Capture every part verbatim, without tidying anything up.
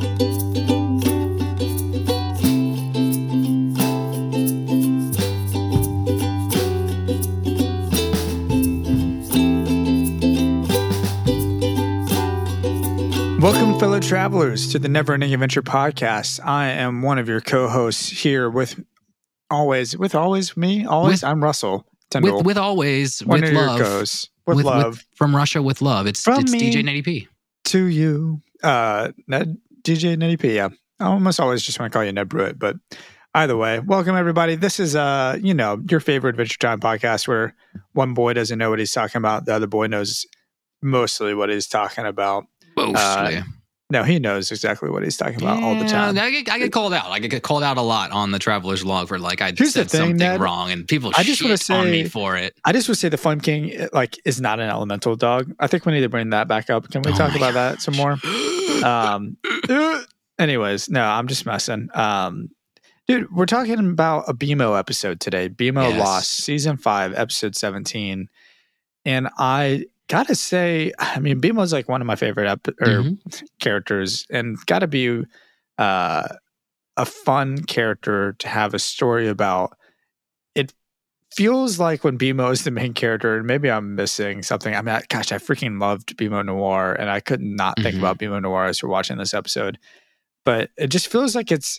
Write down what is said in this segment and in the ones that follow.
Welcome, fellow travelers, to the Never Ending Adventure podcast. I am one of your co-hosts here with always, with always me, always. With, I'm Russell Tyndall. With, with always, one with of love, your co-hosts, with, with love, with, from Russia with love. It's from it's me D J Netty P to you, uh, Ned, D J Netty P. Yeah, I almost always just want to call you Ned Brewitt, but either way, welcome everybody. This is uh, you know, your favorite Adventure Time podcast where one boy doesn't know what he's talking about, the other boy knows mostly what he's talking about. Mostly. Uh, no, he knows exactly what he's talking about yeah, all the time. I get, I get called out. I get called out a lot on the Traveler's Log for like I Here's said the thing, something Ned, wrong, and people I just shit say, on me for it. I just would say the Fun King like is not an elemental dog. I think we need to bring that back up. Can we Oh talk about gosh. that some more? um, anyways, no, I'm just messing. Um, dude, we're talking about a B M O episode today. B M O Yes. Lost, season five, episode seventeen, and I gotta say, I mean, B M O is like one of my favorite ep- or Mhm. characters, and gotta be uh, a fun character to have a story about. It feels like when B M O is the main character, and maybe I'm missing something. I mean, I, gosh, I freaking loved B M O Noir, and I could not think Mhm. about B M O Noir as we're watching this episode. But it just feels like it's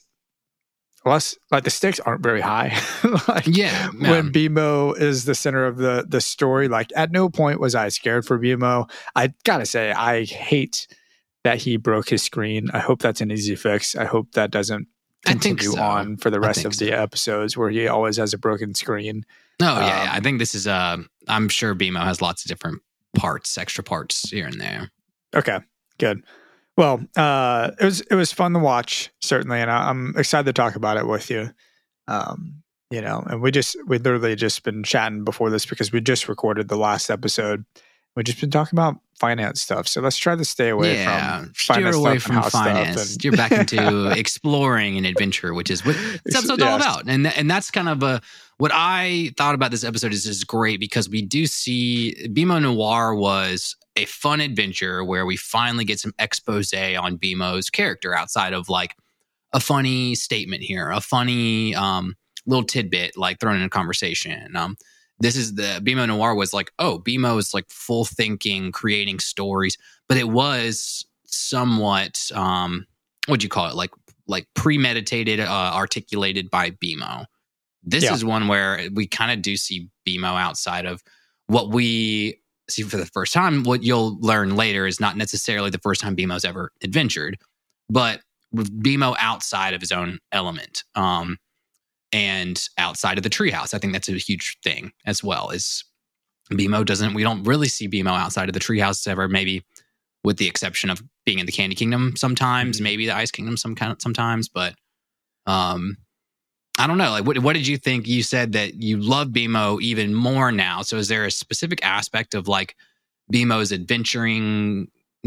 less like the stakes aren't very high. like Yeah, when um, B M O is the center of the the story. Like at no point was I scared for B M O. I gotta say, I hate that he broke his screen. I hope that's an easy fix. I hope that doesn't I think continue so. on for the I rest think of the so. episodes where he always has a broken screen. No, yeah, yeah. I Um, think this is. Uh, I'm sure B M O has lots of different parts, extra parts here and there. Okay, good. Well, uh, it was it was fun to watch, certainly, and I, I'm excited to talk about it with you. Um, you know, and we just we literally just been chatting before this because we just recorded the last episode. We've just been talking about finance stuff, so let's try to stay away yeah, from steer finance away stuff and from house finance. stuff. And You're back into exploring and adventure, which is what this episode's all Yes. about. And th- and that's kind of a what I thought about this episode is is great because we do see B M O Noir was a fun adventure where we finally get some expose on B M O's character outside of like a funny statement here, a funny um, little tidbit like thrown in a conversation. Um, this is the B M O Noir was like, oh, B M O is like full thinking, creating stories, but it was somewhat, um, what'd you call it? Like, like premeditated, uh, articulated by B M O. This Yeah. is one where we kind of do see B M O outside of what we see for the first time. What you'll learn later is not necessarily the first time B M O's ever adventured, but with B M O outside of his own element. Um, and outside of the treehouse. I think that's a huge thing as well. Is B M O doesn't, we don't really see B M O outside of the treehouse ever, maybe with the exception of being in the Candy Kingdom sometimes, Mhm. maybe the Ice Kingdom some kind of, sometimes, but um, I don't know. Like, what, what did you think? You said that you love B M O even more now. So is there a specific aspect of like B M O's adventuringness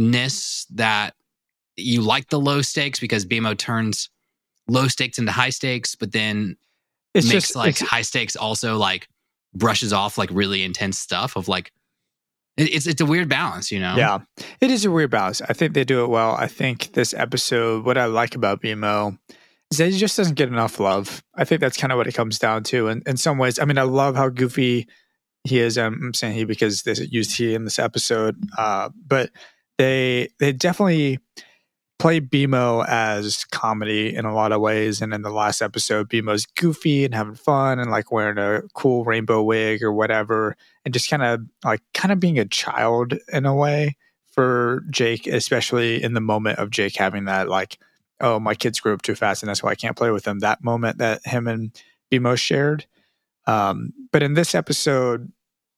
that you like the low stakes because B M O turns low stakes into high stakes, but then It's makes just like it's, high stakes also like brushes off like really intense stuff of like it, it's it's a weird balance, you know? yeah, it is a weird balance. I think they do it well. I think this episode, what I like about B M O is that he just doesn't get enough love. I think that's kind of what it comes down to. And in some ways, I mean, I love how goofy he is. I'm saying he because they used he in this episode, uh, but they they definitely play B M O as comedy in a lot of ways. And in the last episode, B M O's goofy and having fun and like wearing a cool rainbow wig or whatever, and just kind of like kind of being a child in a way for Jake, especially in the moment of Jake having that like, oh, my kids grew up too fast and that's why I can't play with them. That moment that him and B M O shared. Um, but in this episode,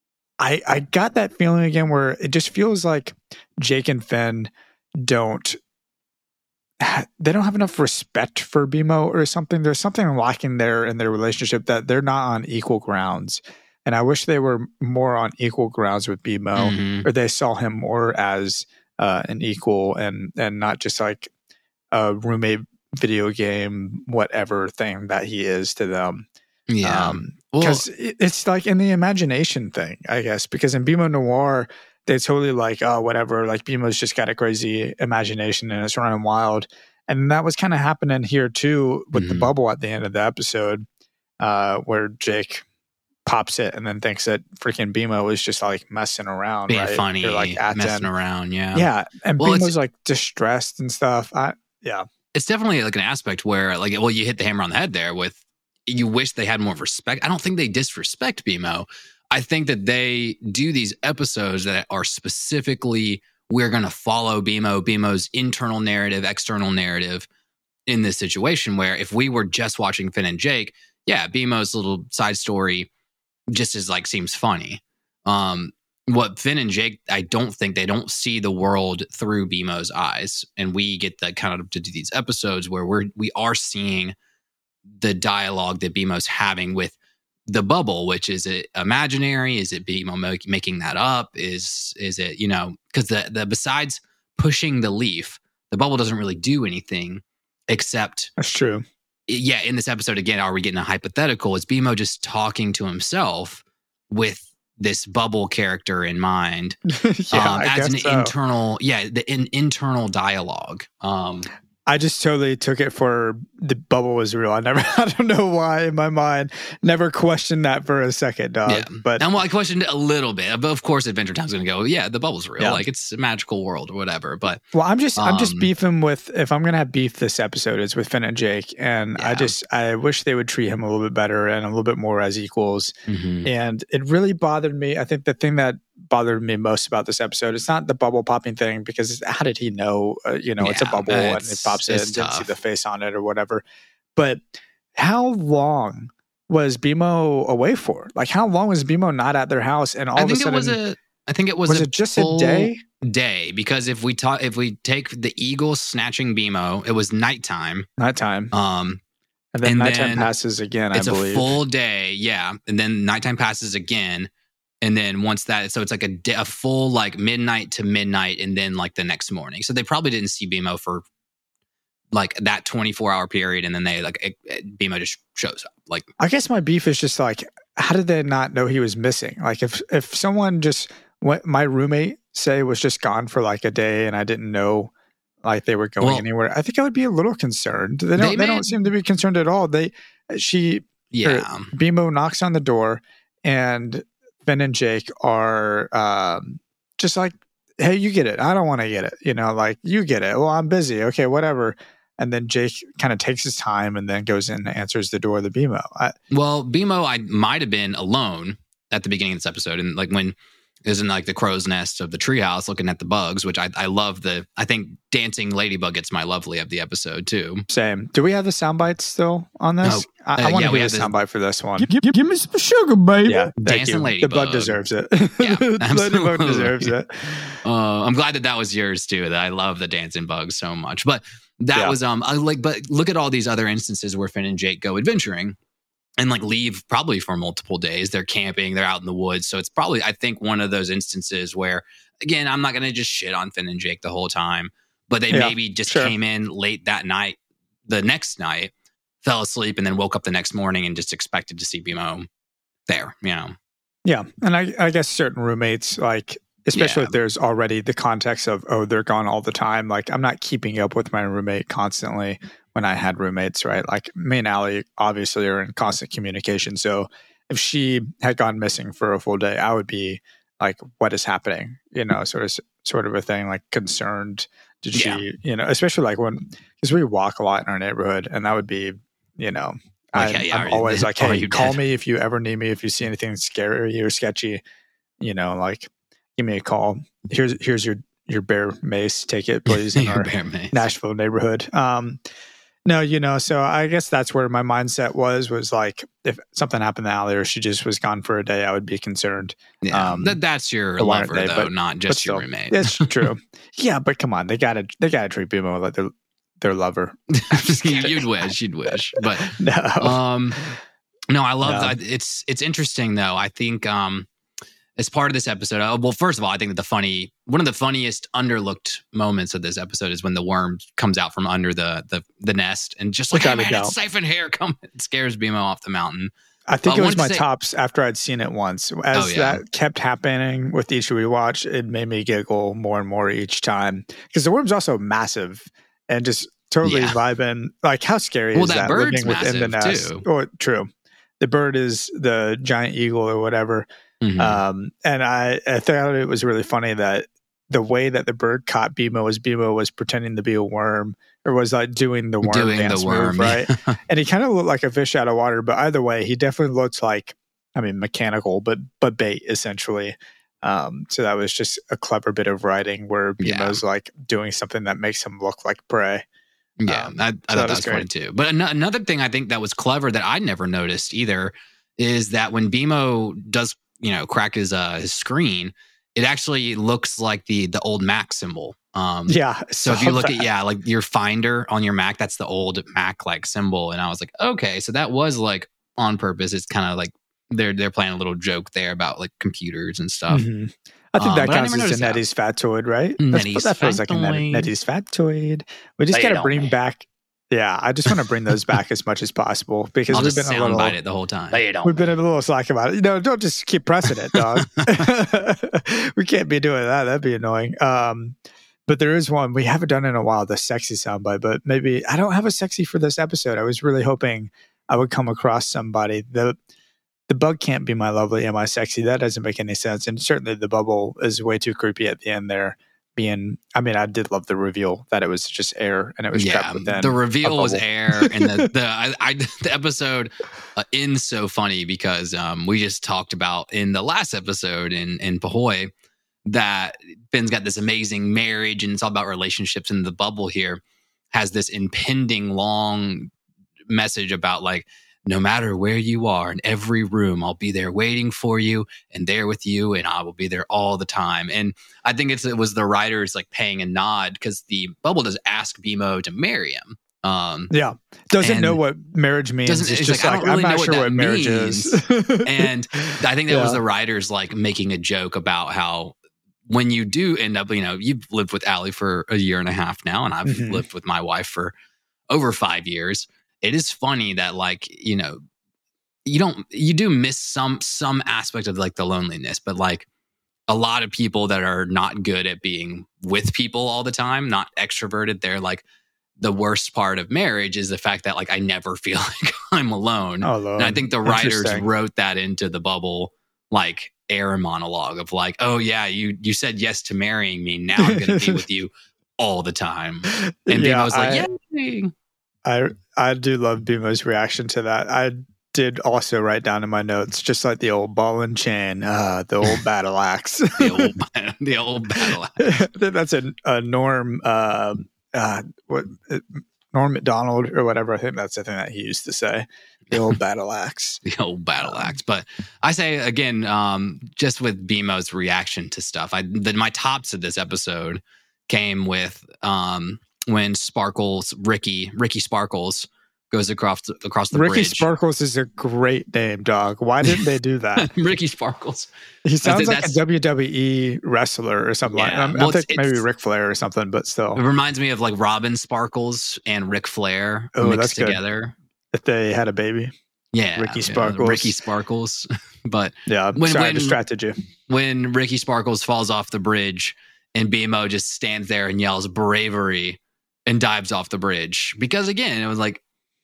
I I got that feeling again where it just feels like Jake and Finn don't they don't have enough respect for B M O or something. There's something lacking there in their relationship that they're not on equal grounds. And I wish they were more on equal grounds with B M O, Mhm. or they saw him more as uh, an equal and and not just like a roommate video game, whatever thing that he is to them. Yeah. Um, Well- because it, it's like in the imagination thing, I guess, because in B M O Noir, they totally like, oh, whatever, like B M O's just got a crazy imagination and it's running wild. And that was kind of happening here too with Mm-hmm. the bubble at the end of the episode, uh, where Jake pops it and then thinks that freaking BMO was just like messing around, Being right? funny, Or, like messing around, yeah. Yeah, and Well, BMO's it's- like distressed and stuff. I, yeah. It's definitely like an aspect where, like, well, you hit the hammer on the head there with, you wish they had more respect. I don't think they disrespect BMO. I think that they do these episodes that are specifically, we're going to follow BMO, BMO's internal narrative, external narrative in this situation, where if we were just watching Finn and Jake, yeah, BMO's little side story just as like seems funny. Um, what Finn and Jake, I don't think they don't see the world through BMO's eyes. And we get the kind of to do these episodes where we're, we are seeing the dialogue that BMO's having with the bubble, which is it imaginary? Is it BMO make, making that up? Is, is it, you know, because the, the, besides pushing the leaf, the bubble doesn't really do anything except, That's true. yeah, in this episode, again, are we getting a hypothetical? Is BMO just talking to himself with this bubble character in mind, yeah, um, I as guess an so. internal, yeah, the in, internal dialogue. Um, I just totally took it for the bubble was real. I never, I don't know why in my mind, never questioned that for a second, dog. yeah, But and well, I questioned it a little bit, but of course, Adventure Time's going to go, yeah, the bubble's real, Yeah. like it's a magical world or whatever. But well, I'm just, I'm just Um, beefing with. If I'm gonna have beef this episode, it's with Finn and Jake, and I Yeah. just, I wish they would treat him a little bit better and a little bit more as equals. mhm. And it really bothered me. I think the thing that bothered me most about this episode, it's not the bubble popping thing, because how did he know? Uh, you know, it's a Yeah, bubble uh, and it's- it pops in, it's didn't see tough. the face on it or whatever. But how long was BMO away for? Like, how long was BMO not at their house? And all I of a think it sudden, was a, I think it was, was a it just full a day? day, because if we talk, if we take the eagle snatching BMO, it was nighttime. Nighttime, Um, and then and nighttime then passes again. it's I a believe. full day, yeah, and then nighttime passes again, and then once that, so it's like a, day, a full like midnight to midnight, and then like the next morning. So they probably didn't see BMO for like that twenty-four hour period, and then they like it, it, BMO just shows up. Like, I guess my beef is just like, how did they not know he was missing? Like, if if someone just went, my roommate say was just gone for like a day, and I didn't know like they were going Well, anywhere, I think I would be a little concerned. They don't. they They, may- don't seem to be concerned at all. They, she, yeah, BMO knocks on the door, and Finn and Jake are um, just like, "Hey, you get it. I don't want to get it. You know, like you get it. Well, I'm busy. Okay, whatever." And then Jake kind of takes his time and then goes in and answers the door of the BMO. I, well, BMO, I might have been alone at the beginning of this episode, and like when it was in like the crow's nest of the treehouse looking at the bugs, which I, I love the, I think Dancing Ladybug gets my lovely of the episode too. Same. Do we have the sound bites still on this? No. I, Uh, I want yeah, to we hear have the the- sound bite for this one. Give, give, give me some sugar, baby. Yeah, thank Dancing you. Ladybug. The bug deserves it. Yeah, Ladybug absolutely. deserves it. Uh, I'm glad that that was yours too. That I love the dancing bugs so much. But that Yeah. was um I like. But look at all these other instances where Finn and Jake go adventuring, and like leave probably for multiple days. They're camping. They're out in the woods. So it's probably, I think, one of those instances where, again, I'm not going to just shit on Finn and Jake the whole time, but they Yeah, maybe just sure. came in late that night, the next night, fell asleep, and then woke up the next morning and just expected to see BMO there. You know. Yeah, and I, I guess certain roommates, like, especially Yeah. if there's already the context of, oh, they're gone all the time. Like, I'm not keeping up with my roommate constantly when I had roommates, right? Like, me and Allie obviously are in constant communication. So if she had gone missing for a full day, I would be like, what is happening? You know, sort of, sort of a thing, like concerned. Did she, Yeah. you know, especially like when, because we walk a lot in our neighborhood, and that would be, you know, Like, I, yeah, I'm are you- always like, are hey, you call dead? me if you ever need me, if you see anything scary or sketchy, you know, like, give me a call. Here's here's your your bear mace. Take it, please, in Your our bear mace. Nashville neighborhood. Um, no, you know, so I guess that's where my mindset was. Was like, if something happened to Allie or she just was gone for a day, I would be concerned. Yeah, Um, that, that's your the one lover day, though, but- not just your roommate. It's true. Yeah, but come on, they gotta they gotta treat BMO like their their lover. you'd wish, you'd wish, but No, um, no, I love No. that. It's it's interesting though. I think um, as part of this episode, uh, well, first of all, I think that the funny one of the funniest underlooked moments of this episode is when the worm comes out from under the the, the nest and just like, hey, Without a man, it's doubt. siphon hair coming, it scares BMO off the mountain. I think I it was wanted to my say- tops after I'd seen it once. As Oh, yeah. that kept happening with each rewatch, it made me giggle more and more each time. Because the worm's also massive and just totally Yeah. vibing. Like, how scary Well, is that that, bird's living within the massive, nest? too. Oh, true. The bird is the giant eagle or whatever. Mhm. Um, and I, I thought it was really funny that the way that the bird caught Bimo was Bimo was pretending to be a worm, or was like doing the worm Doing the dance worm, move, right? yeah. And he kind of looked like a fish out of water, but either way, he definitely looks like, I mean, mechanical, but but bait essentially. Um, so that was just a clever bit of writing where Yeah. Bimo's like doing something that makes him look like prey. Yeah, Um, I, I so thought that that was was funny great. too. But an- another thing I think that was clever that I never noticed either is that when Bimo does, you know, crack his uh, his screen, it actually looks like the the old Mac symbol. Um, Yeah. so if you look that. at yeah, like your Finder on your Mac, that's the old Mac like symbol, and I was like, okay, so that was like on purpose. It's kind of like they're they're playing a little joke there about like computers and stuff. Mhm. I think Um, that but I counts never as a noticed that. Nettie's factoid, right? That's, Nettie's that feels like a Net- factoid. Nettie's factoid. We just Lay got it to on bring me. back. Yeah, I just want to bring those back as much as possible because I'll we've just been a little. soundbite it the whole time. Lay it on We've me. been a little slack about it. You know, don't just keep pressing it, dog. We can't be doing that. That'd be annoying. Um, but there is one we haven't done in a while, the sexy soundbite. But maybe I don't have a sexy for this episode. I was really hoping I would come across somebody. The the bug can't be my lovely. Am I sexy? That doesn't make any sense. And certainly the bubble is way too creepy at the end there. Being, I mean, I did love the reveal that it was just air and it was Yeah, trapped within the a reveal was bubble. air, and the the I, I, the episode uh, ends so funny because um, we just talked about in the last episode in in Pahoy that Ben's got this amazing marriage and it's all about relationships, and the bubble here has this impending long message about like, no matter where you are in every room, I'll be there waiting for you and there with you, and I will be there all the time. And I think it's, it was the writers like paying a nod because the bubble does ask Bimo to marry him. Um, Yeah. Doesn't and know what marriage means. doesn't- It's it's just like, I like, don't really I'm know not what sure that what marriage means. is. and I think that was Yeah. the writers like making a joke about how when you do end up, you know, you've lived with Allie for a year and a half now, and I've Mhm. lived with my wife for over five years. It is funny that like, you know, you don't you do miss some some aspect of like the loneliness, but like a lot of people that are not good at being with people all the time, not extroverted, they're like the worst part of marriage is the fact that like I never feel like I'm alone. Oh, Lord. And I think the writers Interesting. wrote that into the bubble like air monologue of like, oh yeah, you you said yes to marrying me, now I'm gonna be with you all the time. And Yeah, Bimo was like, I- yay. I I do love Bimo's reaction to that. I did also write down in my notes, just like the old ball and chain, uh, the old battle axe. the old the old battle axe. I think that's a, a Norm, uh, uh, what Norm Macdonald or whatever. I think that's the thing that he used to say. The old battle axe. The old battle axe. But I say again, um, just with Bimo's reaction to stuff, I the, my tops of this episode came with um, when Sparkles, Ricky, Ricky Sparkles goes across across the Ricky bridge. Sparkles is a great name, dog. Why didn't they do that? Ricky Sparkles. He sounds think like a that's- W W E wrestler or something. Like Yeah. I'm, Well, I'm it's- thinking maybe it's- Ric Flair or something, but still, It reminds me of like Robin Sparkles and Ric Flair Oh, mixed that's good. together. if they had a baby. Yeah, Ricky yeah, Sparkles. Ricky Sparkles. But Yeah, When- sorry, I when- distracted you. when Ricky Sparkles falls off the bridge and Bimo just stands there and yells bravery and dives off the bridge. Because again, it was like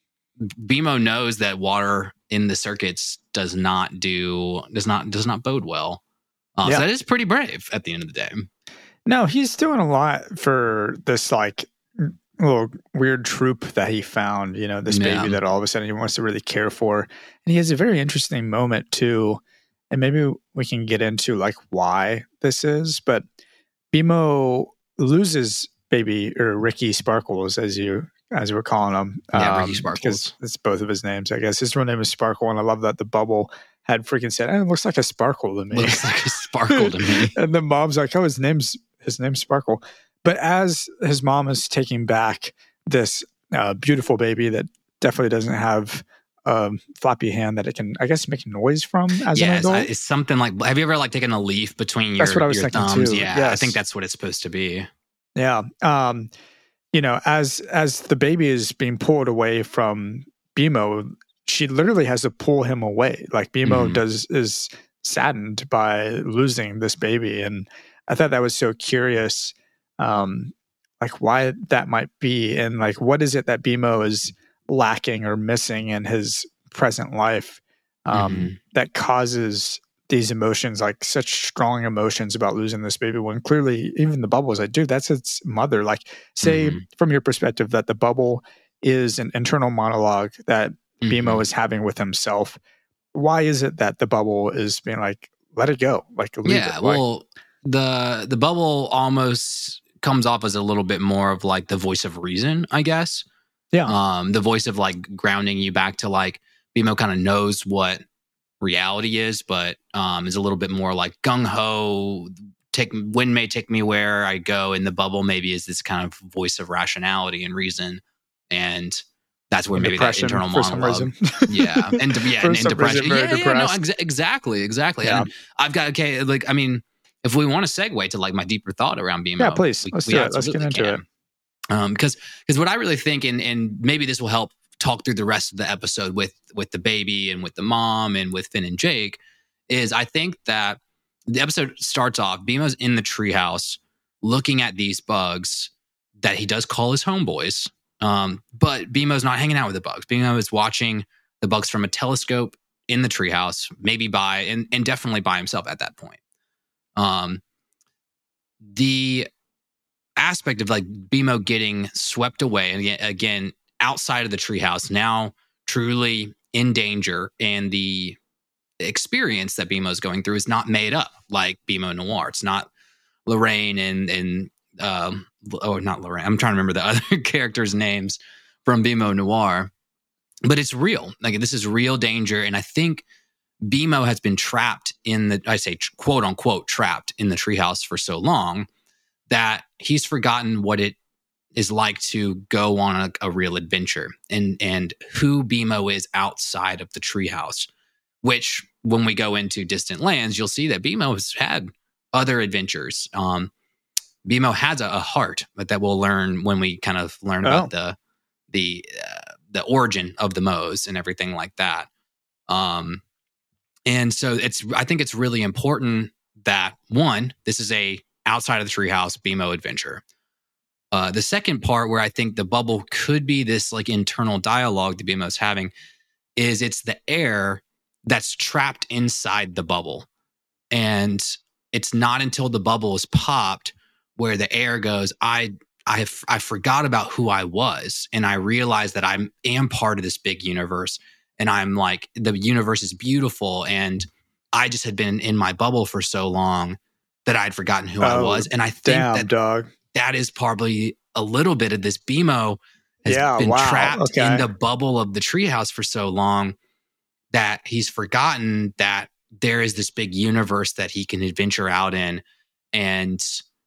Bimo knows that water in the circuits does not do does not does not bode well. Uh, Yeah. So that is pretty brave at the end of the day. No, he's doing a lot for this like little weird troop that he found, you know, this Yeah. baby that all of a sudden he wants to really care for. And he has a very interesting moment too. And maybe we can get into like why this is, but Bimo loses baby or Ricky Sparkles as you as we're calling him. Yeah, Ricky um, Sparkles. because it's both of his names, I guess. His real name is Sparkle, and I love that the bubble had freaking said, "Eh, it looks like a sparkle to me." Looks like a sparkle to me. And then mom's like, "Oh, his name's his name's Sparkle." But as his mom is taking back this uh, beautiful baby that definitely doesn't have a um, floppy hand that it can, I guess, make noise from as yeah, an it's, adult. it's something like. Have you ever like taken a leaf between your, That's what I was your thinking, thumbs? too. Yeah, I Yes. think that's what it's supposed to be. Yeah. Um, you know, as as the baby is being pulled away from Bimo, she literally has to pull him away. Like Bimo Mhm. does is saddened by losing this baby, and I thought that was so curious. Um, like why that might be, and like what is it that BMO is lacking or missing in his present life um, Mm-hmm. that causes these emotions, like such strong emotions about losing this baby, when clearly even the bubble is like, dude, that's its mother. Like, say Mm-hmm. from your perspective that the bubble is an internal monologue that Mm-hmm. BMO is having with himself. Why is it that the bubble is being like, let it go, like leave Yeah, it? Like, well, the the bubble almost comes off as a little bit more of like the voice of reason, I guess. yeah, Um, the voice of like grounding you back to like BMO kind of knows what reality is, but um, is a little bit more like gung ho. Take wind may take me where I go, and the bubble maybe is this kind of voice of rationality and reason, and that's where and maybe that depression internal for some monologue. reason. Yeah, and yeah, for and, and some depression. reason, very Yeah, yeah, no, depressed. ex- exactly, exactly. Yeah. And I've got okay, like I mean, if we want to segue to like my deeper thought around BMO, Yeah, please. we, Let's we do it. Let's get absolutely into can. it. Um, because because what I really think, and and maybe this will help talk through the rest of the episode with with the baby and with the mom and with Finn and Jake, is I think that the episode starts off, BMO's in the treehouse looking at these bugs that he does call his homeboys. Um, but BMO's not hanging out with the bugs. BMO is watching the bugs from a telescope in the treehouse, maybe by and, and definitely by himself at that point. Um, the aspect of like BMO getting swept away and again, again outside of the treehouse, now truly in danger, and the experience that BMO is going through is not made up like BMO Noir. It's not Lorraine and and um, oh, not Lorraine. I'm trying to remember the other characters' names from BMO Noir, but it's real. Like this is real danger, and I think BMO has been trapped in the I say quote unquote trapped in the treehouse for so long that he's forgotten what it is like to go on a, a real adventure, and and who BMO is outside of the treehouse. Which, when we go into Distant Lands, you'll see that BMO has had other adventures. Um, BMO has a, a heart, but that we'll learn when we kind of learn Oh. about the the uh, the origin of the Moes and everything like that. Um, and so it's I think it's really important that one, this is a outside of the treehouse BMO adventure. Uh, the second part where I think the bubble could be this like internal dialogue that BMO's having is it's the air that's trapped inside the bubble. And it's not until the bubble is popped where the air goes, I I I forgot about who I was, and I realized that I am part of this big universe, and I'm like, the universe is beautiful, and I just had been in my bubble for so long that I'd forgotten who oh, I was. And I think damn, that dog. that is probably a little bit of this. BMO has yeah, been wow. trapped okay. in the bubble of the treehouse for so long that he's forgotten that there is this big universe that he can adventure out in and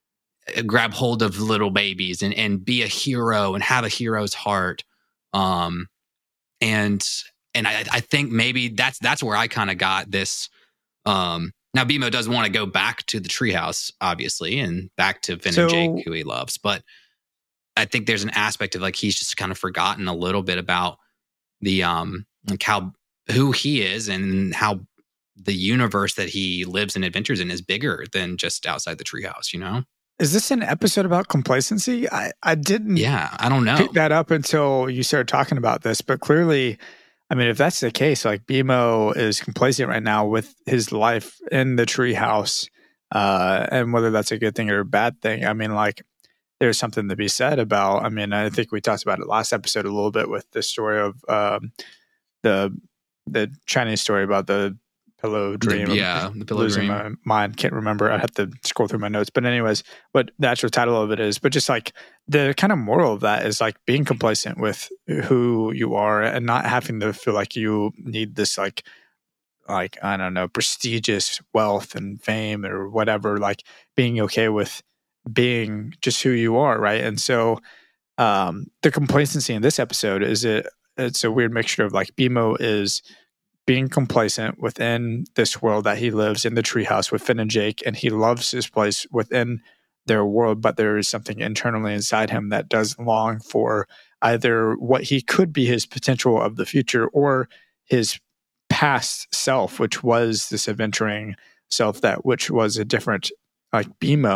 grab hold of little babies and, and be a hero and have a hero's heart. Um, and and I, I think maybe that's that's where I kind of got this. Um, now, BMO does want to go back to the treehouse, obviously, and back to Finn So- and Jake, who he loves. But I think there's an aspect of like he's just kind of forgotten a little bit about the um like how who he is and how the universe that he lives and adventures in is bigger than just outside the treehouse, you know? Is this an episode about complacency? I, I didn't Yeah, I don't know. pick that up until you started talking about this, but clearly, I mean, if that's the case, like BMO is complacent right now with his life in the treehouse, uh, and whether that's a good thing or a bad thing, I mean, like, there's something to be said about. I mean, I think we talked about it last episode a little bit with the story of um, the the Chinese story about the pillow dream. The, yeah, the pillow losing dream. my mind. Can't remember. I have to scroll through my notes. But anyways, what the actual title of it is. But just like the kind of moral of that is like being complacent with who you are and not having to feel like you need this like like I don't know prestigious wealth and fame or whatever. Like being okay with being just who you are, right? And so um, the complacency in this episode is it. It's a weird mixture of like BMO is being complacent within this world that he lives in the treehouse with Finn and Jake, and he loves his place within their world, but there is something internally inside him that does long for either what he could be his potential of the future or his past self, which was this adventuring self that which was a different like BMO,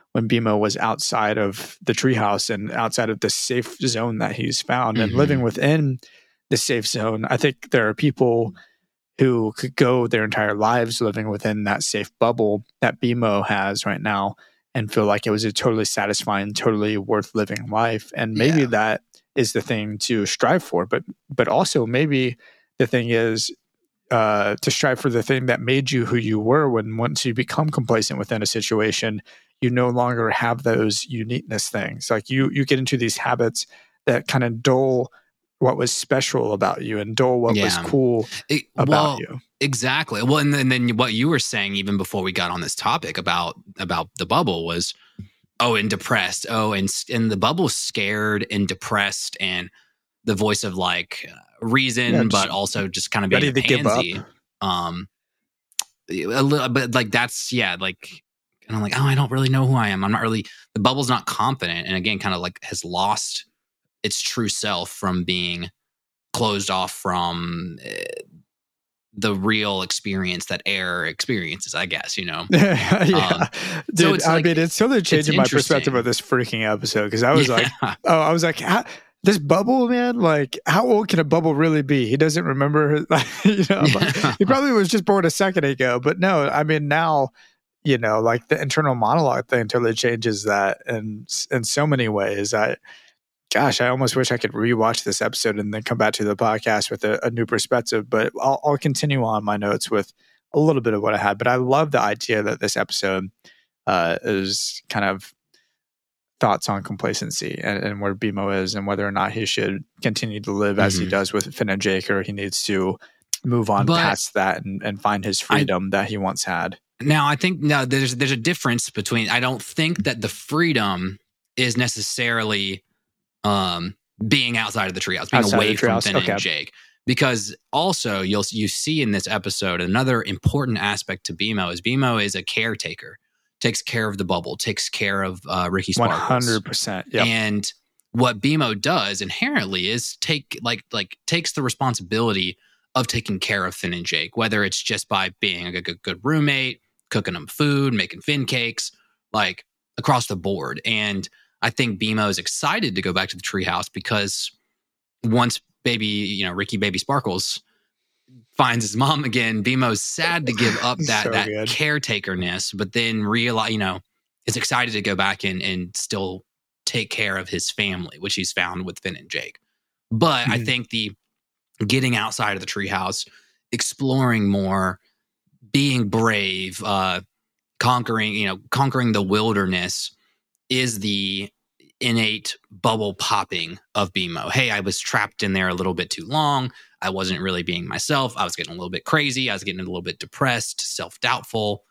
when BMO was outside of the treehouse and outside of the safe zone that he's found mm-hmm. and living within the safe zone. I think there are people who could go their entire lives living within that safe bubble that BMO has right now and feel like it was a totally satisfying, totally worth living life. And maybe yeah. that is the thing to strive for. But but also maybe the thing is uh, to strive for the thing that made you who you were when once you become complacent within a situation, you no longer have those uniqueness things. Like you you get into these habits that kind of dull what was special about you and dull what yeah. was cool it, about well, you. Exactly. Well, and then, and then what you were saying even before we got on this topic about about the bubble was, oh, and depressed. Oh, and and the bubble's scared and depressed, and the voice of like reason, yeah, but also just kind of being ready a to pansy. give up. Um, a little, but like that's yeah, like, and I'm like, oh, I don't really know who I am. I'm not really. The bubble's not confident, and again, kind of like has lost its true self from being closed off from uh, the real experience that air experiences, I guess, you know? yeah. Um, Dude, so it's I like, mean, it's totally changing my perspective of this freaking episode because I was yeah. like, oh, I was like, how, this bubble, man, like, how old can a bubble really be? He doesn't remember, you know, yeah. he probably was just born a second ago. But no, I mean, now, you know, like the internal monologue thing totally changes that in, in so many ways. I, Gosh, I almost wish I could rewatch this episode and then come back to the podcast with a, a new perspective. But I'll, I'll continue on my notes with a little bit of what I had. But I love the idea that this episode uh, is kind of thoughts on complacency and, and where BMO is and whether or not he should continue to live mm-hmm. as he does with Finn and Jake, or he needs to move on but past that and, and find his freedom I, that he once had. Now, I think now there's there's a difference between. I don't think that the freedom is necessarily um being outside of the treehouse, being outside away from Finn okay. and Jake, because also you'll you see in this episode another important aspect to BMO is BMO is a caretaker, takes care of the bubble, takes care of uh, Ricky Sparkles, one hundred percent. Yep. And what BMO does inherently is take like like takes the responsibility of taking care of Finn and Jake, whether it's just by being a good, good roommate, cooking them food, making Finn cakes, like across the board. And I think BMO is excited to go back to the treehouse because once baby, you know, Ricky Baby Sparkles finds his mom again, BMO's sad to give up that so that good. caretakerness, but then realize, you know, is excited to go back and and still take care of his family, which he's found with Finn and Jake. But mm-hmm. I think the getting outside of the treehouse, exploring more, being brave, uh, conquering, you know, conquering the wilderness is the innate bubble popping of BMO. Hey, I was trapped in there a little bit too long. I wasn't really being myself. I was getting a little bit crazy. I was getting a little bit depressed, self-doubtful.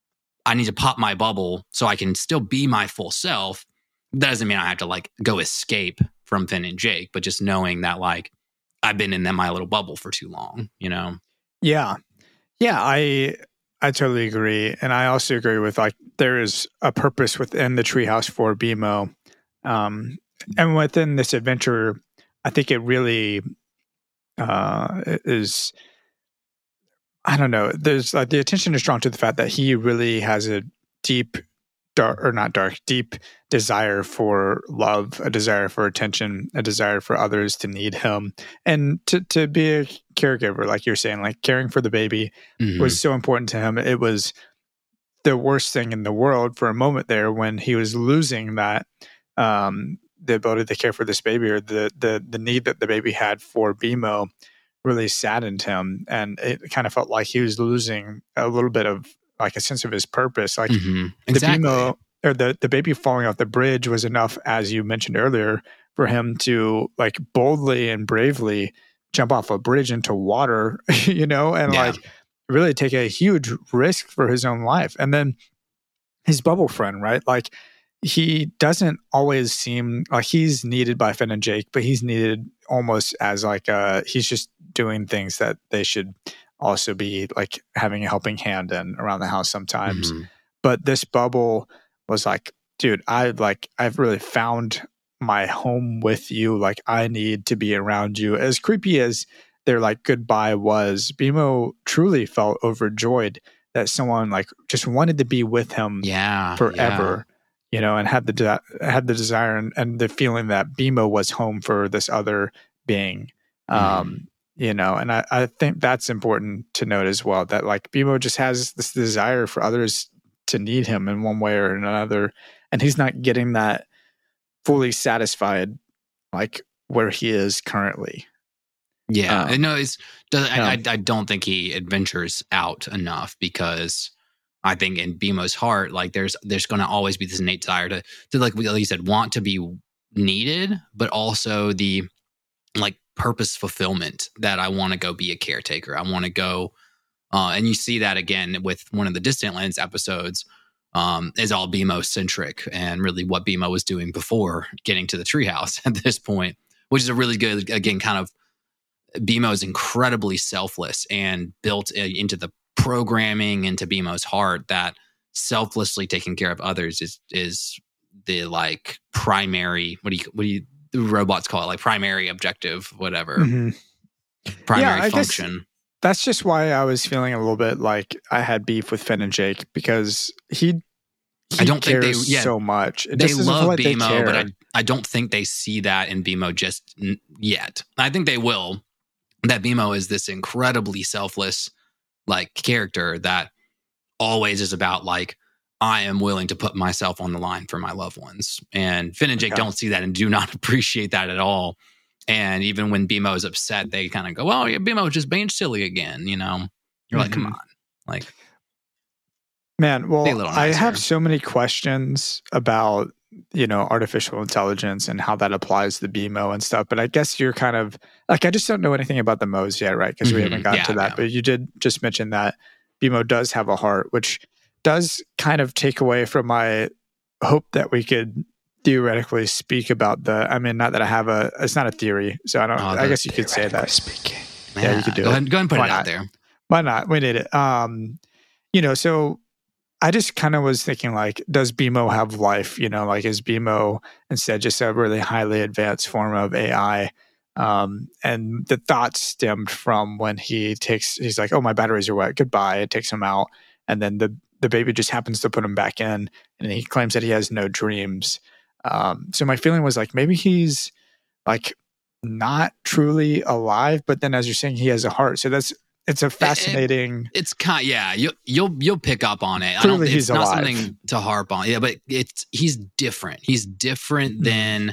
I need to pop my bubble so I can still be my full self. That doesn't mean I have to like go escape from Finn and Jake, but just knowing that like I've been in that my little bubble for too long, you know? Yeah. Yeah, I I totally agree. And I also agree with like there is a purpose within the treehouse for BMO. Um, and within this adventure, I think it really uh, is, I don't know, there's like the attention is drawn to the fact that he really has a deep, dark, or not dark, deep desire for love, a desire for attention, a desire for others to need him, and to, to be a caregiver, like you're saying, like caring for the baby mm-hmm. was so important to him. It was the worst thing in the world for a moment there when he was losing that, um, the ability to care for this baby, or the the the need that the baby had for BMO really saddened him. And it kind of felt like he was losing a little bit of like a sense of his purpose. Like mm-hmm. exactly. the BMO, or the, the baby falling off the bridge was enough, as you mentioned earlier, for him to like boldly and bravely jump off a bridge into water, you know, and yeah. like really take a huge risk for his own life. And then his bubble friend, right? Like he doesn't always seem like he's needed by Finn and Jake, but he's needed almost as like uh he's just doing things that they should also be like having a helping hand in around the house sometimes. Mm-hmm. But this bubble was like, dude, I like I've really found my home with you. Like I need to be around you. As creepy as their like goodbye was, BMO truly felt overjoyed that someone like just wanted to be with him yeah, forever. Yeah. you know, and had the de- had the desire and, and the feeling that BMO was home for this other being. Um, Mm-hmm. You know, and I, I think that's important to note as well, that like BMO just has this desire for others to need him in one way or another, and he's not getting that fully satisfied like where he is currently. Yeah, Um, no, it's. Does, yeah. I, I I don't think he adventures out enough, because I think in BMO's heart, like there's there's going to always be this innate desire to to like like you said, want to be needed, but also the like purpose fulfillment that I want to go be a caretaker. I want to go, uh, and you see that again with one of the Distant Lands episodes. Um, is all BMO centric, and really what BMO was doing before getting to the treehouse at this point, which is a really good, again, kind of BMO is incredibly selfless and built into the programming, into BMO's heart, that selflessly taking care of others is is the like primary, what do you what do you the robots call it, like primary objective, whatever, mm-hmm. primary yeah, I function. Guess that's just why I was feeling a little bit like I had beef with Finn and Jake, because he he I don't think they cares yeah, so much. It they just doesn't love feel like they BMO, care. but I I don't think they see that in BMO just n- yet. I think they will. That BMO is this incredibly selfless like character that always is about like, I am willing to put myself on the line for my loved ones. And Finn and Jake Okay. don't see that and do not appreciate that at all. And even when BMO is upset, they kind of go, "Oh, yeah, BMO is just being silly again." You know, you're like, Mm-hmm. "Come on, like." Man, well, I nicer. have so many questions about, you know, artificial intelligence and how that applies to BMO and stuff. But I guess you're kind of like, I just don't know anything about the Moes yet, right? Because mm-hmm. we haven't gotten yeah, to that. Yeah. But you did just mention that BMO does have a heart, which does kind of take away from my hope that we could theoretically speak about the, I mean, not that I have a, it's not a theory. So I don't, oh, I guess you could say that. Speaking. Yeah, yeah, you could do go it. Ahead, go ahead and put Why it not? out there. Why not? We need it. Um, you know, so I just kind of was thinking, like, does BMO have life? You know, like, is BMO instead just a really highly advanced form of A I? Um, and the thought stemmed from when he takes, he's like, oh, my batteries are wet. Goodbye. It takes him out. And then the, the baby just happens to put him back in. And he claims that he has no dreams. Um, so my feeling was like, maybe he's like not truly alive. But then as you're saying, he has a heart. So that's, it's a fascinating. It, it's kind, of, yeah. You, you'll you'll pick up on it. Clearly, I don't, it's he's not alive. Something to harp on. Yeah, but it's he's different. He's different mm-hmm. than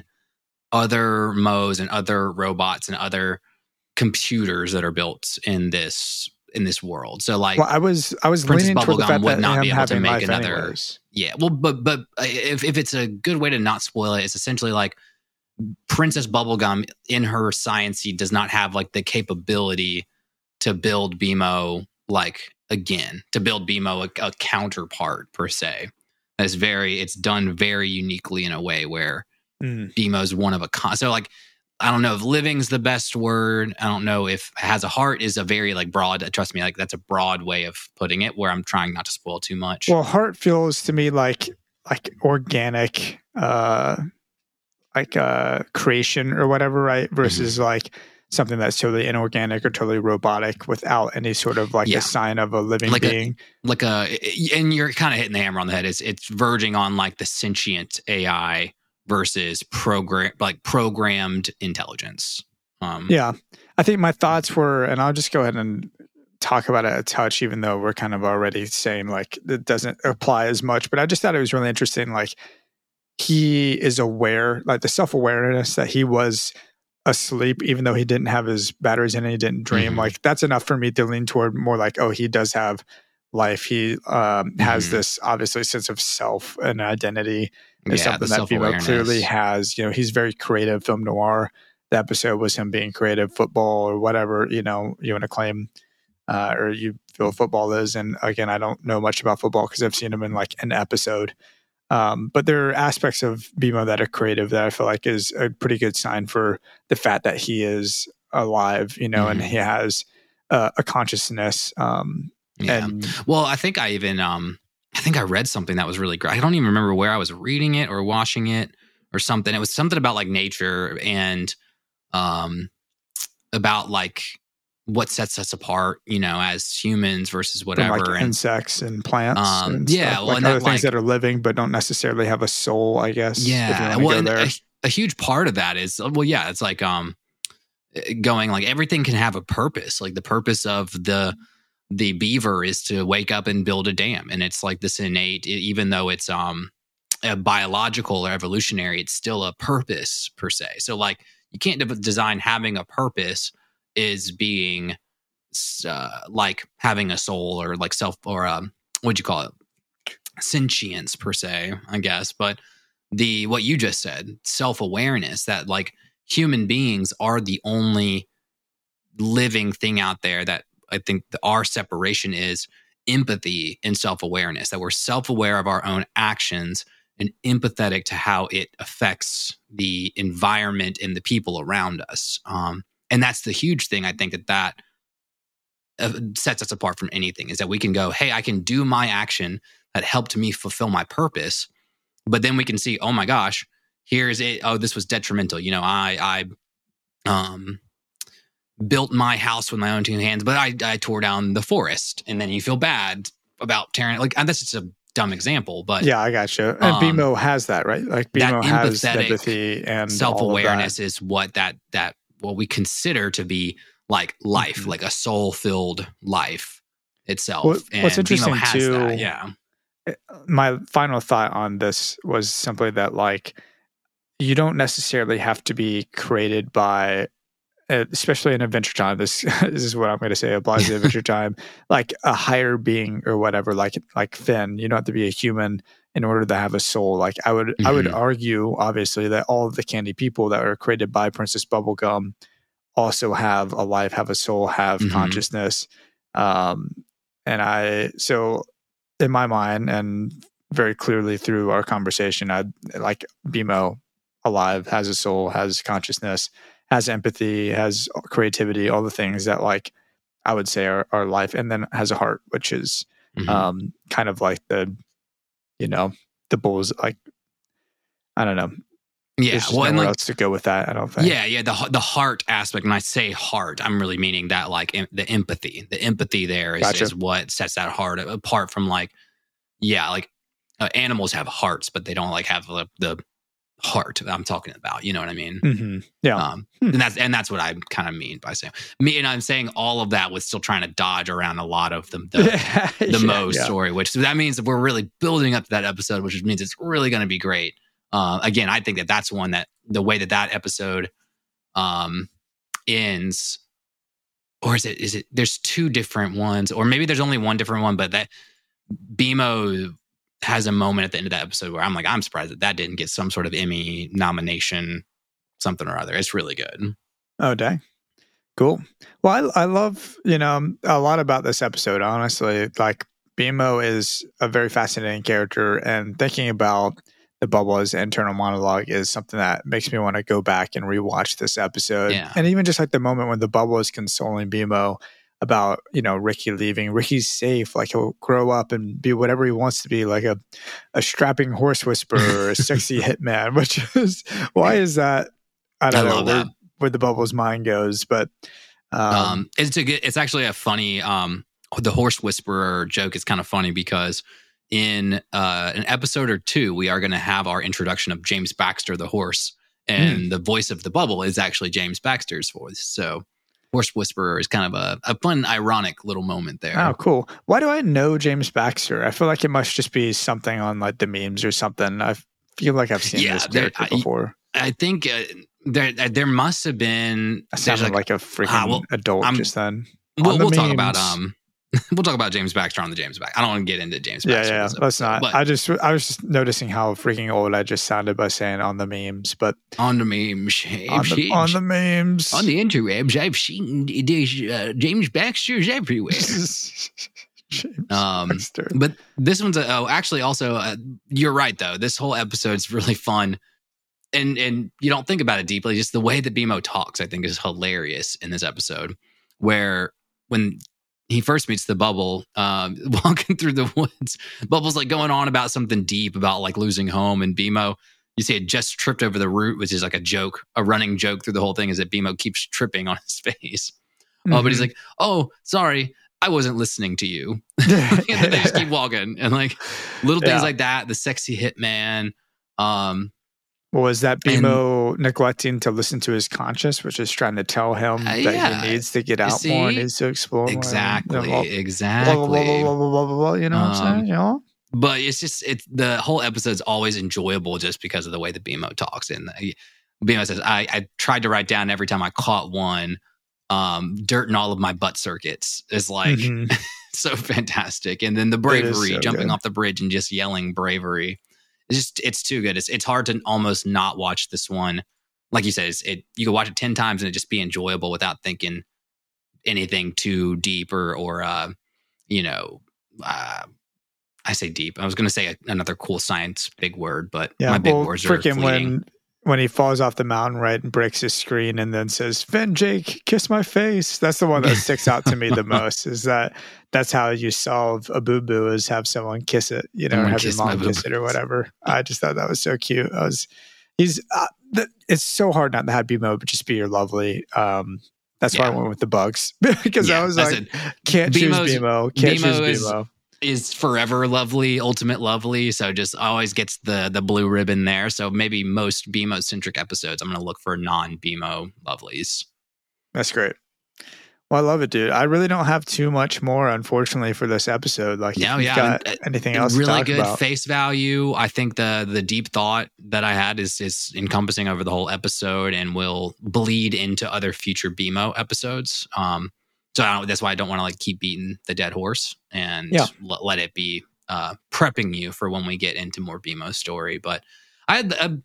other Moes and other robots and other computers that are built in this in this world. So, like, well, I was I was Princess leaning toward the fact would that not him be able to make life another. Anyways. Yeah, well, but but if if it's a good way to not spoil it, it's essentially like Princess Bubblegum in her sciency does not have like the capability to build BMO like again, to build BMO a, a counterpart per se. That's very, it's done very uniquely in a way where mm. BMO's one of a kind. So like, I don't know if living's the best word. I don't know if has a heart is a very like broad, trust me, like that's a broad way of putting it where I'm trying not to spoil too much. Well, heart feels to me like, like organic, uh, like uh creation or whatever, right? Versus mm-hmm. like something that's totally inorganic or totally robotic without any sort of like yeah. a sign of a living like being. A, like a, and you're kind of hitting the hammer on the head. It's it's verging on like the sentient A I versus program like programmed intelligence. Um, yeah, I think my thoughts were, and I'll just go ahead and talk about it a touch, even though we're kind of already saying like it doesn't apply as much. But I just thought it was really interesting. Like he is aware, like the self-awareness that he was asleep, even though he didn't have his batteries in and he didn't dream. Mm-hmm. Like that's enough for me to lean toward more like, oh, he does have life. He um, mm-hmm. has this obviously sense of self and identity. Is yeah, something that BMO clearly has. You know, he's very creative. Film noir. The episode was him being creative. Football or whatever, you know, you want to claim uh, or you feel football is. And again, I don't know much about football because I've seen him in like an episode. Um, but there are aspects of BMO that are creative that I feel like is a pretty good sign for the fact that he is alive, you know, mm-hmm. and he has uh, a consciousness. Um, yeah. And, well, I think I even, um, I think I read something that was really great. I don't even remember where I was reading it or watching it or something. It was something about like nature and um, about like what sets us apart, you know, as humans versus From whatever. like and insects and plants um, and yeah, stuff. well, Like and other that, things like, that are living but don't necessarily have a soul, I guess. if you yeah, want to well, go and there. a, a huge part of that is, well, yeah, it's like um, going like everything can have a purpose. Like the purpose of the the beaver is to wake up and build a dam, and it's like this innate, even though it's um a biological or evolutionary, it's still a purpose per se. So like you can't de- design having a purpose is being uh, like having a soul or like self or um what'd you call it, sentience per se, I guess. But the what you just said, self-awareness, that like human beings are the only living thing out there that I think the, our separation is empathy and self-awareness, that we're self-aware of our own actions and empathetic to how it affects the environment and the people around us. Um, and that's the huge thing. I think that that uh, sets us apart from anything, is that we can go, hey, I can do my action that helped me fulfill my purpose. But then we can see, oh my gosh, here's it. Oh, this was detrimental. You know, I, I, um, built my house with my own two hands, but I, I tore down the forest. And then you feel bad about tearing, like, and that's just a dumb example, but yeah, I got you. And um, B M O has that, right? Like B M O has empathy and self-awareness is what that, that, what we consider to be like life, mm-hmm. like a soul-filled life itself. What, and what's interesting B M O has too, that, yeah. My final thought on this was simply that like, you don't necessarily have to be created by, especially in Adventure Time, this, this is what I'm going to say applies to Adventure Time, like a higher being or whatever, like like Finn. You don't have to be a human in order to have a soul. Like I would mm-hmm. I would argue, obviously, that all of the candy people that were created by Princess Bubblegum also have a life, have a soul, have mm-hmm. consciousness. Um, and I, so in my mind, and very clearly through our conversation, I like B M O alive, has a soul, has consciousness, has empathy, has creativity, all the things that like I would say are, are life, and then has a heart, which is mm-hmm. um, kind of like the, you know, the bulls, like, I don't know. Yeah. There's well, nowhere and like, else to go with that, I don't think. Yeah. Yeah. The, the heart aspect, when I say heart, I'm really meaning that like em- the empathy, the empathy there is, gotcha. is what sets that heart apart from like, yeah, like uh, animals have hearts, but they don't like have the, the heart I'm talking about, you know what I mean? Mm-hmm. Yeah. Um, hmm. and that's and that's what I kind of mean by saying me. And I'm saying all of that with still trying to dodge around a lot of the the, the yeah, Mo yeah. story, which that means that we're really building up to that episode, which means it's really going to be great. Uh, again, I think that that's one that the way that that episode um, ends, or is it is it? There's two different ones, or maybe there's only one different one, but that B M O has a moment at the end of that episode where I'm like, I'm surprised that that didn't get some sort of Emmy nomination, something or other. It's really good. Oh, dang. Cool. Well, I, I love, you know, a lot about this episode, honestly. Like, B M O is a very fascinating character, and thinking about the bubble as internal monologue is something that makes me want to go back and rewatch this episode. Yeah. And even just like the moment when the bubble is consoling B M O about, you know, Ricky leaving. Ricky's safe. Like, he'll grow up and be whatever he wants to be, like a, a strapping horse whisperer or a sexy hitman, which is, why is that? I don't I know love where, that. where the bubble's mind goes, but um, um, it's a good, it's actually a funny, um, the horse whisperer joke is kind of funny because in uh, an episode or two, we are going to have our introduction of James Baxter, the horse, and mm. the voice of the bubble is actually James Baxter's voice. So horse whisperer is kind of a, a fun, ironic little moment there. Oh, cool. Why do I know James Baxter? I feel like it must just be something on like the memes or something. I feel like I've seen yeah, this character I, before. I think uh, there there must have been. I sounded like, like a freaking uh, well, um, adult I'm, just then. We'll, we'll talk about um, we'll talk about James Baxter on the James Baxter. I don't want to get into James Baxter. Yeah, yeah, let's not. But I just I was just noticing how freaking old I just sounded by saying on the memes, but on the memes, on the, on the memes, on the interwebs, I've seen uh, James Baxter's everywhere. James um, Baxter. But this one's a, oh, actually, also, uh, you're right though. This whole episode's really fun. And and you don't think about it deeply. Just the way that B M O talks, I think, is hilarious in this episode. Where when he first meets the bubble, um, walking through the woods, Bubble's like going on about something deep about like losing home, and B M O, you see, it just tripped over the root, which is like a joke, a running joke through the whole thing, is that B M O keeps tripping on his face. Uh, but he's like, "Oh, sorry, I wasn't listening to you." And then they just keep walking, and like little things Yeah. like that. The sexy hitman. Um, Well, was that And- BMO neglecting to listen to his conscience, which is trying to tell him Uh, that yeah. he needs to get You out more, see? needs to explore more, and, exactly, you know, blah, exactly. blah, blah, blah, blah, blah, blah, blah, blah, you know what I'm Um, saying? You know? But it's just it's the whole episode's always enjoyable just because of the way that B M O talks. And the, B M O says, I, I tried to write down every time I caught one, um, dirt in all of my butt circuits is like Mhm. so fantastic. And then the It is bravery, so jumping good. off the bridge and just yelling bravery. It's just it's too good. It's it's hard to almost not watch this one. Like you said, it's, it you can watch it ten times and it just be enjoyable without thinking anything too deep or or uh, you know, uh, I say deep. I was going to say a, another cool science big word, but Yeah, my big well, words are freaking fleeting. when when he falls off the mountain, right, and breaks his screen, and then says, "Finn, Jake, kiss my face." That's the one that sticks out to me the most. Is that that's how you solve a boo boo is have someone kiss it, you know, or Someone have your kiss my mom kiss it or boo-boos. whatever. I just thought that was so cute. I was, he's, uh, th- it's so hard not to have B M O, but just be your lovely. Um, that's why I Yeah. went with the bugs because Yeah, I was that's like, it. can't B M choose O's B M O, can't B M O choose is- B M O. Is forever lovely, ultimate lovely. So just always gets the the blue ribbon there. So maybe most B M O centric episodes, I'm going to look for non B M O lovelies. That's great. Well, I love it, dude. I really don't have too much more, unfortunately, for this episode. Like, No, if you've yeah, got and, uh, anything else to really talk good about. face value. I think the the deep thought that I had is is encompassing over the whole episode and will bleed into other future B M O episodes. Um, so I don't, that's why I don't want to like keep beating the dead horse and Yeah. l- let it be uh, prepping you for when we get into more B M O story. But I had a,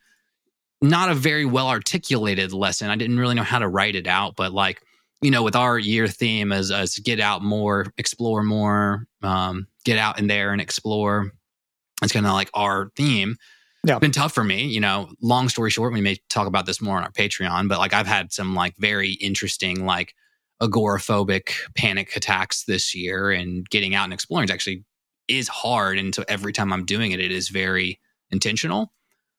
not a very well articulated lesson. I didn't really know how to write it out, but like, you know, with our year theme as, as get out more, explore more, um, get out in there and explore. It's kind of like our theme. Yeah. It's been tough for me, you know, long story short, we may talk about this more on our Patreon, but like I've had some like very interesting, like agoraphobic panic attacks this year, and getting out and exploring is actually is hard. And so every time I'm doing it, it is very intentional.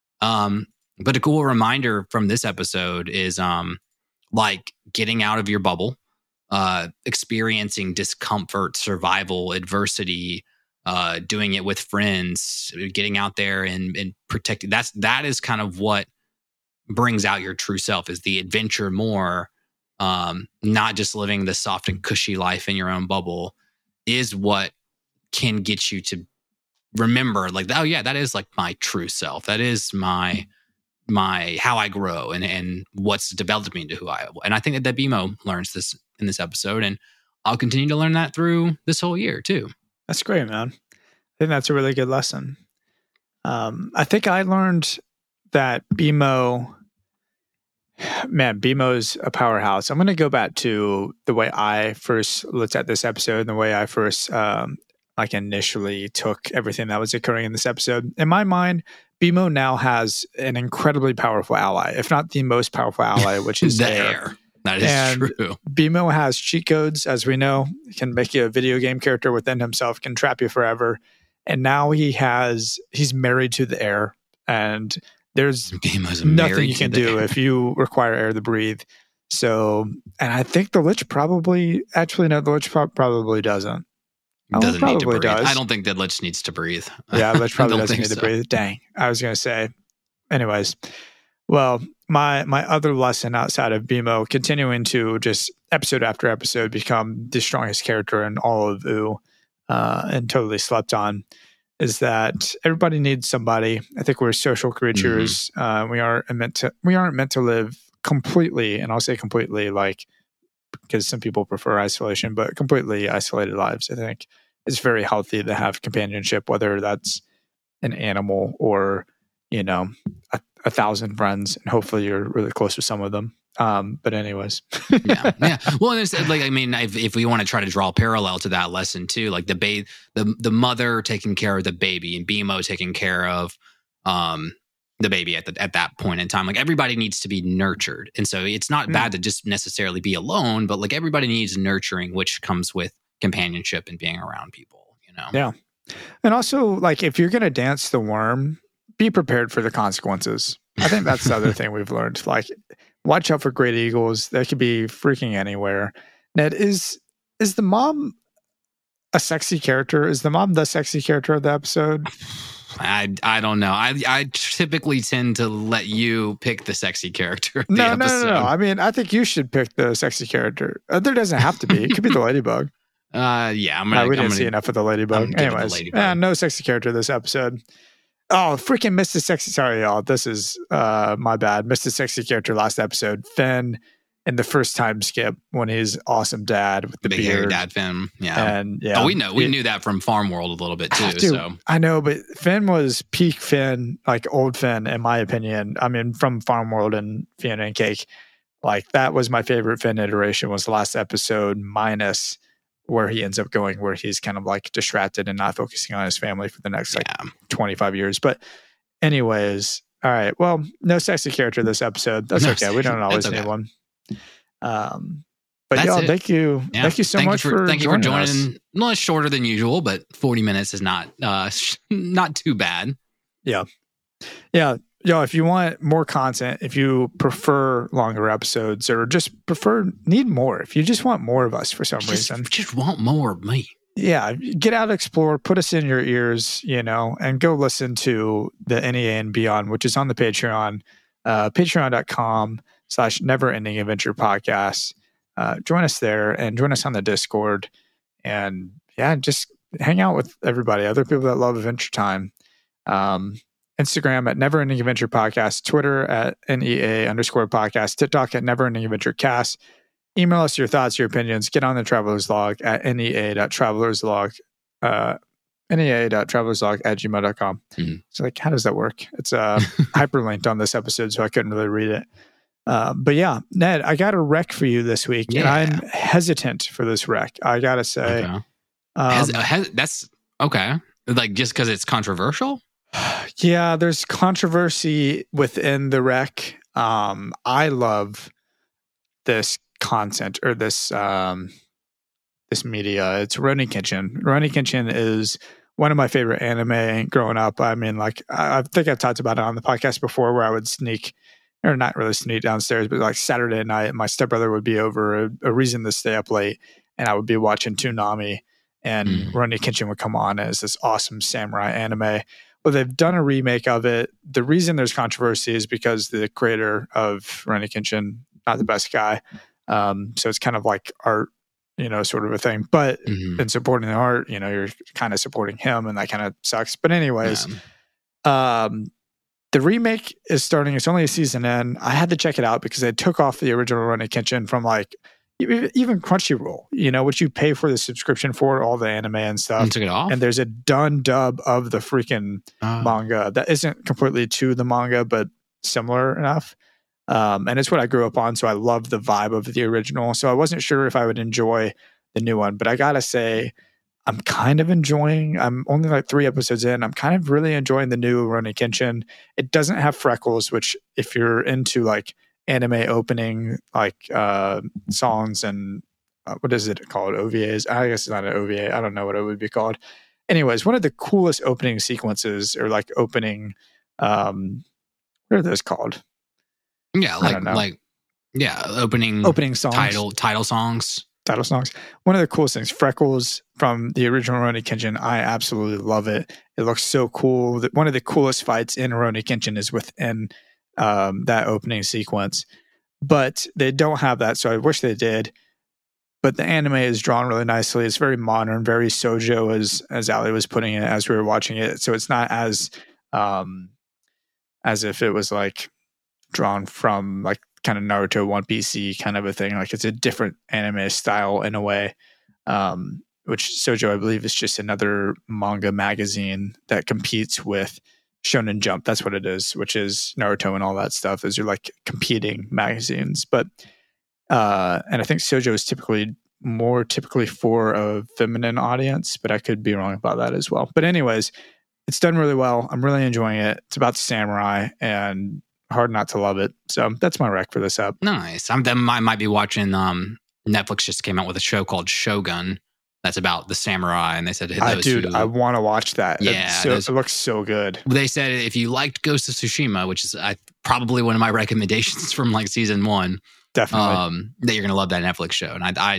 Um, but a cool reminder from this episode is um, like getting out of your bubble, uh, experiencing discomfort, survival, adversity, uh, doing it with friends, getting out there and, and protecting. That's that is kind of what brings out your true self, is the adventure more, um, not just living the soft and cushy life in your own bubble, is what can get you to remember like, oh yeah, that is like my true self. That is my my how I grow and and what's developed me into who I am. And I think that, that B M O learns this in this episode, and I'll continue to learn that through this whole year too. That's great, man. I think that's a really good lesson. Um, I think I learned that B M O, man, B M O's a powerhouse. I'm going to go back to the way I first looked at this episode and the way I first, um, like initially took everything that was occurring in this episode. In my mind, B M O now has an incredibly powerful ally, if not the most powerful ally, which is the air. air. That is And true. B M O has cheat codes, as we know. He can make you a video game character within himself, can trap you forever. And now he has, he's married to the air. And there's B M O's nothing married you to can the do air. if you require air to breathe. So, and I think the Lich probably, actually, no, the Lich pro- probably doesn't. Oh, Doesn't need to probably breathe. does. I don't think that Lich needs to breathe. Yeah, Lich I probably don't doesn't think need to so. breathe. Dang, I was going to say. Anyways, well, my my other lesson outside of B M O, continuing to just episode after episode become the strongest character in all of U, uh, and totally slept on, is that everybody needs somebody. I think we're social creatures. Mm-hmm. Uh, we aren't meant to. We aren't meant to live completely, and I'll say completely, like, because some people prefer isolation, but completely isolated lives. I think it's very healthy to have companionship, whether that's an animal or, you know, a, a thousand friends, and hopefully you're really close with some of them. Um, but anyways, yeah, yeah. Well, and it's like, I mean, if, if we want to try to draw a parallel to that lesson too, like the ba- the the mother taking care of the baby and B M O taking care of um the baby at the, at that point in time, like everybody needs to be nurtured, and so it's not Mm. bad to just necessarily be alone, but like everybody needs nurturing, which comes with companionship and being around people. You know. Yeah. And also, like, if you're going to dance the worm, be prepared for the consequences. I think that's the other thing we've learned. Like, watch out for great eagles. They could be freaking anywhere. Ned, is is the mom a sexy character? Is the mom the sexy character of the episode? I I don't know. I I typically tend to let you pick the sexy character of the No, episode. no, no, no. I mean, I think you should pick the sexy character. Uh, there doesn't have to be. It could be the ladybug. Uh, yeah, I'm gonna. No, we didn't I'm see gonna, enough of the ladybug. Anyways, the ladybug. Eh, no sexy character this episode. Oh, freaking missed the sexy. Sorry, y'all. This is uh my bad. Missed the sexy character last episode. Finn in the first time skip when he's awesome dad with the big beard. hairy dad Finn. Yeah, and yeah, oh, we know we it, knew that from Farm World a little bit too. Dude, so I know, but Finn was peak Finn, like old Finn, in my opinion. I mean, from Farm World and Fiona and Cake, like that was my favorite Finn iteration. Was the last episode minus where he ends up going, where he's kind of like distracted and not focusing on his family for the next like yeah. twenty-five years. But anyways, all right. Well, no sexy character this episode. That's No okay. We don't always okay. need one. Um, but That's y'all, it. thank you, Yeah. thank you so thank much you for, for thank you for joining joining. us. Well, shorter than usual, but forty minutes is not uh not too bad. Yeah, yeah. Yo, if you want more content, if you prefer longer episodes or just prefer need more, if you just want more of us for some Just, reason, just want more of me. yeah, get out, explore, put us in your ears, you know, and go listen to the N E A and Beyond, which is on the Patreon, uh, patreon.com slash never ending adventure podcast. Uh, join us there and join us on the Discord, and yeah, just hang out with everybody, other people that love Adventure Time. Um, Instagram at Never Ending Adventure Podcast, Twitter at N E A underscore podcast, TikTok at Never Ending Adventure Cast. Email us your thoughts, your opinions. Get on the Traveler's Log at N E A dot travelers log, uh, N E A dot travelers log at gmail dot com. Mm-hmm. So, like, how does that work? It's uh, hyperlinked on this episode, so I couldn't really read it. Uh, but yeah, Ned, I got a rec for you this week, Yeah. and I'm hesitant for this rec. I gotta say, Okay. um, has, has, that's okay. Like just because it's controversial. yeah, there's controversy within the rec. Um, I love this content or this um, this media. It's Rurouni Kenshin. Rurouni Kenshin is one of my favorite anime growing up. I mean, like I, I think I've talked about it on the podcast before, where I would sneak, or not really sneak downstairs, but like Saturday night, my stepbrother would be over, a, a reason to stay up late, and I would be watching Toonami, and mm. Rurouni Kenshin would come on as this awesome samurai anime. Well, they've done a remake of it. The reason there's controversy is because the creator of Rurouni Kenshin, not the best guy. Um, so it's kind of like art, you know, sort of a thing. But mm-hmm. in supporting the art, you know, you're kind of supporting him, and that kind of sucks. But anyways, yeah. um, the remake is starting. It's only a season in. I had to check it out because they took off the original Rurouni Kenshin from like even Crunchyroll, you know, which you pay for the subscription for all the anime and stuff. And took it off? And there's a done dub of the freaking uh. manga that isn't completely to the manga, but similar enough. Um, and it's what I grew up on, so I love the vibe of the original. So I wasn't sure if I would enjoy the new one, but I gotta say, I'm kind of enjoying. I'm only like three episodes in. I'm kind of really enjoying the new Rurouni Kenshin. It doesn't have freckles, which if you're into like anime opening like uh, songs and uh, what is it called? O V As. I guess it's not an O V A. I don't know what it would be called. Anyways, one of the coolest opening sequences or like opening, um, what are those called? Yeah, like like yeah, opening opening songs, title title songs, title songs. One of the coolest things, freckles from the original Rurouni Kenshin. I absolutely love it. It looks so cool. One of the coolest fights in Rurouni Kenshin is within um, that opening sequence, but they don't have that. So I wish they did. But the anime is drawn really nicely. It's very modern, very shoujo, as as Ali was putting it as we were watching it. So it's not as um, as if it was like drawn from like kind of Naruto, One Piece kind of a thing. Like it's a different anime style in a way, um, which Shoujo, I believe, is just another manga magazine that competes with Shonen Jump. That's what it is, which is Naruto and all that stuff. Those are like competing magazines. But uh, and I think Shoujo is typically more typically for a feminine audience, but I could be wrong about that as well. But anyways, it's done really well. I'm really enjoying it. It's about samurai and hard not to love it. So that's my rec for this up. Nice. I'm then I might be watching um Netflix just came out with a show called Shogun that's about the samurai, and they said I dude, who, I want to watch that. Yeah, so, it looks so good. They said if you liked Ghost of Tsushima, which is I, probably one of my recommendations from like season one, definitely um, that you're gonna love that Netflix show. And I I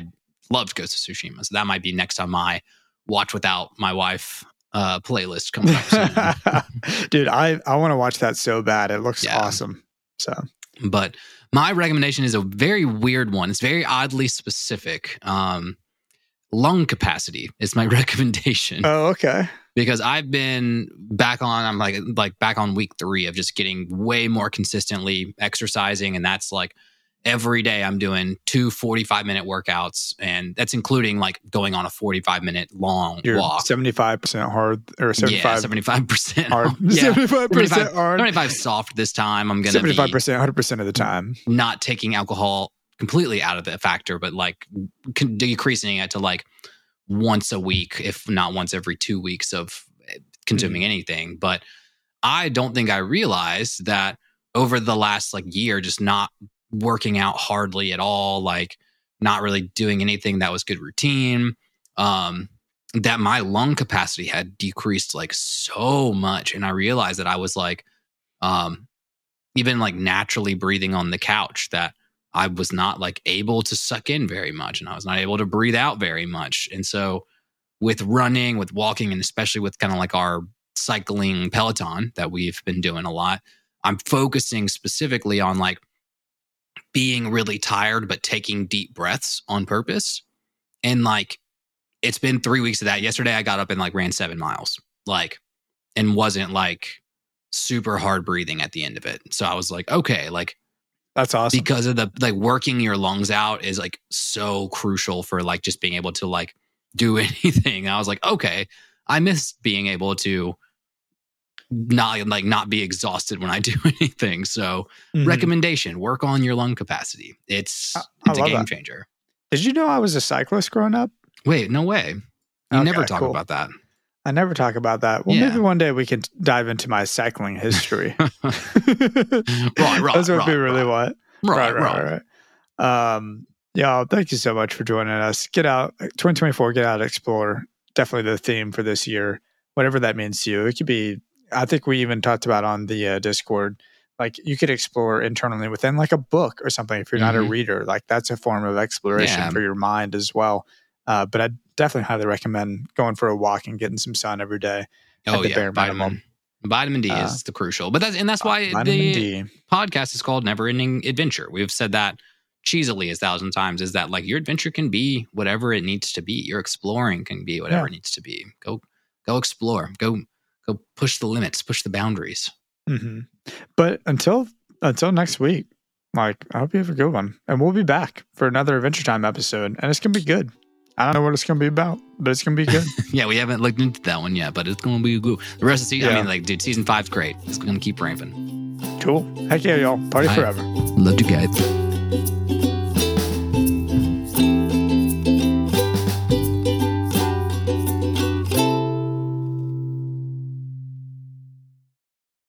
Loved Ghost of Tsushima. So that might be next on my watch without my wife uh, playlist coming up soon. Dude, I, I want to watch that so bad. It looks Yeah. awesome. So, But my recommendation is a very weird one. It's very oddly specific. Um, lung capacity is my recommendation. oh, okay. Because I've been back on, I'm like like back on week three of just getting way more consistently exercising. And that's like every day I'm doing two forty-five minute workouts. And that's including like going on a forty-five minute long You're walk. seventy-five percent hard or seventy-five Yeah, seventy-five percent hard. Yeah, seventy-five percent hard. seventy-five soft this time. I'm going to be seventy-five percent, one hundred percent of the time. not taking alcohol completely out of the factor, but like con- decreasing it to like once a week, if not once every two weeks of consuming mm. anything. But I don't think I realized that over the last like year, just not working out hardly at all, like not really doing anything that was good routine, um, that my lung capacity had decreased like so much. And I realized that I was like, um, even like naturally breathing on the couch, that I was not like able to suck in very much, and I was not able to breathe out very much. And so with running, with walking, and especially with kind of like our cycling Peloton that we've been doing a lot, I'm focusing specifically on like being really tired, but taking deep breaths on purpose. And like, it's been three weeks of that. Yesterday I got up and like ran seven miles, like, and wasn't like super hard breathing at the end of it. So I was like, okay, like, that's awesome. Because of the like working your lungs out is like so crucial for like just being able to like do anything. And I was like, okay, I miss being able to not like not be exhausted when I do anything. So mm-hmm. recommendation, work on your lung capacity. It's, I, it's I a game that. changer. Did you know I was a cyclist growing up? Wait, no way. You okay, never talk cool. about that. I never talk about that. Well, yeah. maybe one day we can dive into my cycling history. right, right. That's what right, we really right. want. Right, right, right, right. right. Um, yeah, thank you so much for joining us. Get out, twenty twenty-four, get out, explore. Definitely the theme for this year, whatever that means to you. It could be, I think we even talked about on the uh, Discord, like you could explore internally within like a book or something. If you're mm-hmm. not a reader, like that's a form of exploration yeah. for your mind as well. Uh, but I definitely highly recommend going for a walk and getting some sun every day. Oh the yeah, bare vitamin. minimum. Vitamin D uh, is the crucial, but that's and that's why uh, the D. podcast is called Never Ending Adventure. We've said that cheesily a thousand times. Is that like your adventure can be whatever it needs to be. Your exploring can be whatever yeah. it needs to be. Go, go explore. Go, go push the limits. Push the boundaries. Mm-hmm. But until until next week, like I hope you have a good one, and we'll be back for another Adventure Time episode, and it's gonna be good. I don't know what it's going to be about, but it's going to be good. yeah, we haven't looked into that one yet, but it's going to be good. The rest of the season, yeah. I mean, like, dude, season five's great. It's going to keep ramping. Cool. Heck yeah, y'all. Party All forever. Right. Love you guys.